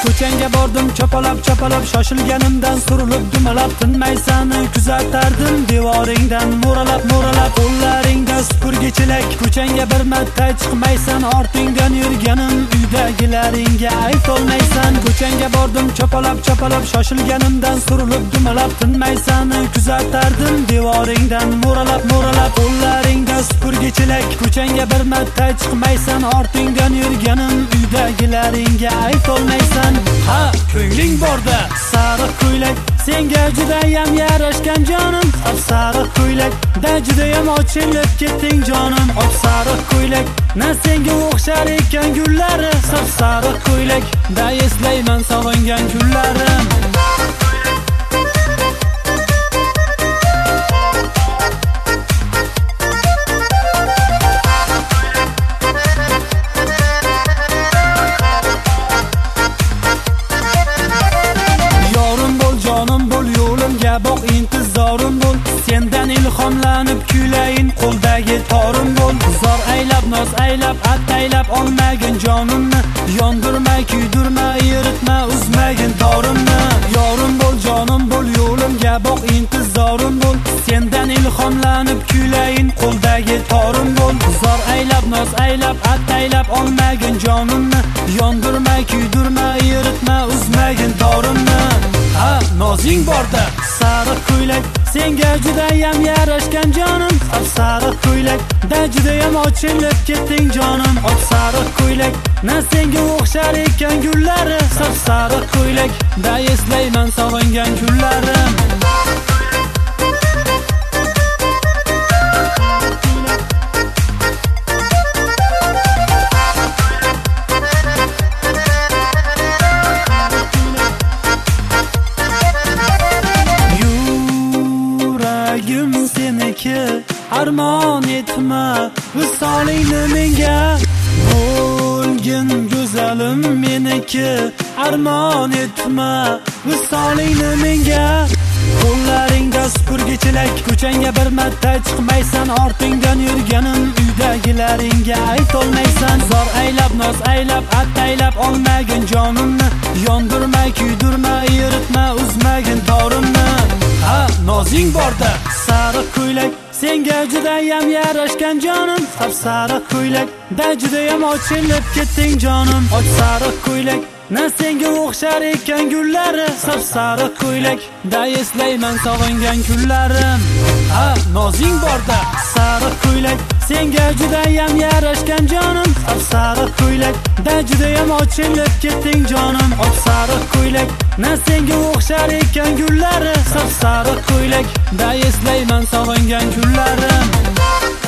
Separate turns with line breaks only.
Ko'changa bordim chopalab shoshilganimdan surilib dumalab tinmaysan kuzatardim devoringdan mo'ralab qo'llaringda supurgichilik ko'changa bir marta chiqmaysan ortingdan yurganim uydagilaringga aytolmaysan ko'changa bordim chopalab shoshilganimdan surilib dumalab tinmaysan kuzatardim devoringdan mo'ralab qo'llaringda supurgichilik ko'changa bir marta chiqmaysan ortingdan yurganim uydagilaringga aytolmaysan ha ko'ngling borda sariq ko'ylak senga judayam yarashgan jonim sariq ko'ylak da judayam ochilib ketding jonim sariq ko'ylak na senga o'xshar ekan gullari sariq ko'ylak da eslayman sog'ingan kunlarim boq intizorim bo'l sendan ilhomlanib kulayin qo'ldagi torim bo'l zor aylab noz aylab ataylab olmagin jonimni yondirma kuydirma eritma uzmagin dorimni yorim bo'l jonim bo'l yo'limga boq intizorim bo'l sendan ilhomlanib kulayin qo'ldagi torim bo'l zor aylab noz aylab ataylab olmagin jonimni yondirma kuydirma eritma uzmagin dorimni ha nozing borda sariq ko'ylak senga judayam yarashgan jonim sariq ko'ylak da judayam ochilib ketding jonim sariq ko'ylak na senga o'xshar ekan gullari sariq ko'ylak da eslayman sog'ingan kunlarim seniki armon etma visolingni menga bo'lgin go'zalim meniki armon etma visolingni menga qo'llaringda supurgichilik ko'changa bir marta chiqmaysan ortingdan yurganim uydagilaringga aytolmaysan zor aylab noz aylab ataylab olmagin jonimni yondirma kuydirma eritma uzmagin torimni ha nozing borda sariq ko'ylak senga judayam yarashgan jonim sariq ko'ylak da judayam ochilib ketding jonim sariq ko'ylak na senga o'xshar ekan gullari sariq ko'ylak da eslayman sog'ingan kunlarim ha nozing borda sariq ko'ylak senga judayam yarashgan jonim sariq ko'ylak da judayam ochilib ketding jonim sariq ko'ylak na senga o'xshar ekan gullari sariq ko'ylak da eslayman sog'ingan kunlarim